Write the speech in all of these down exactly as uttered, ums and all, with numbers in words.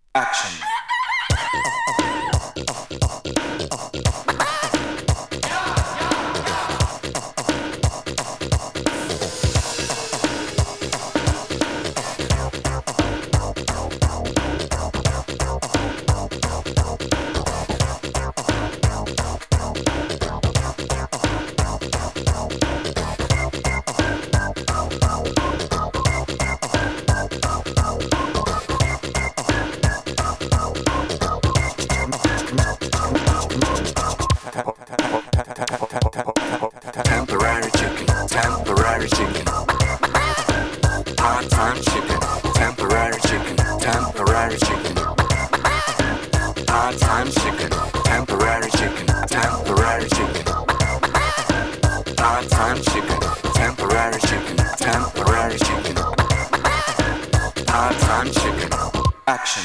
Action. Temporary chicken, temporary chicken. Part-time chicken, temporary chicken, temporary chicken. Part-time chicken, temporary chicken, temporary chicken. Part-time chicken, temporary chicken, temporary chicken. Part-time chicken. Action.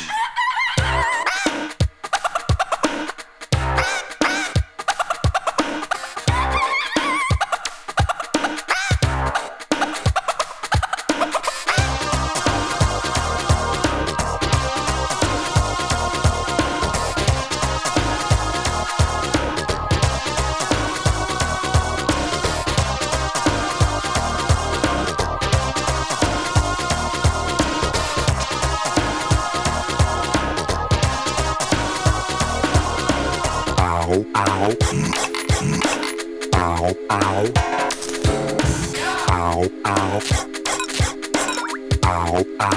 Ow, ow. Ow, ow. Ow, ow. Ow, ow.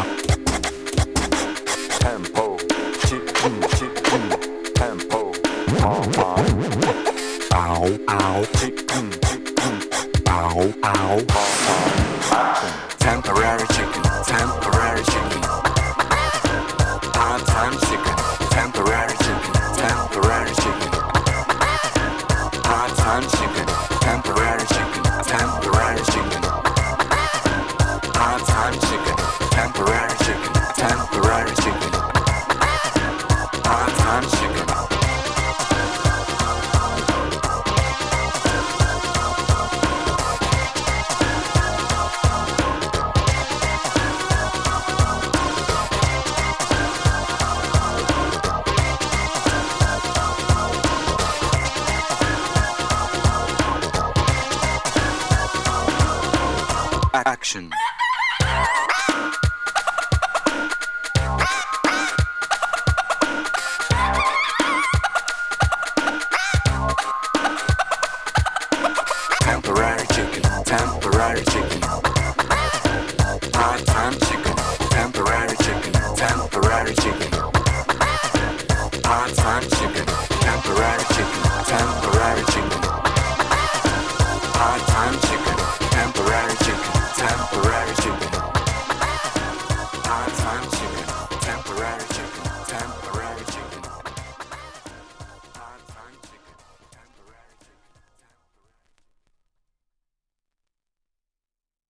Tempo, chicken, chicken, tempo, mama. Ow, ow, chicken, chicken, ow, ow, mama. Temporary chicken, temporary chicken. Part-time chicken, temporary chicken, temporary chicken. Part-time chicken, temporary chicken, temporary chicken. Part-time chicken, temporary chicken, temporary chicken. Part-time chicken. Action. Temporary chicken, temporary chicken. Part-time chicken, temporary chicken, temporary chicken. Part-time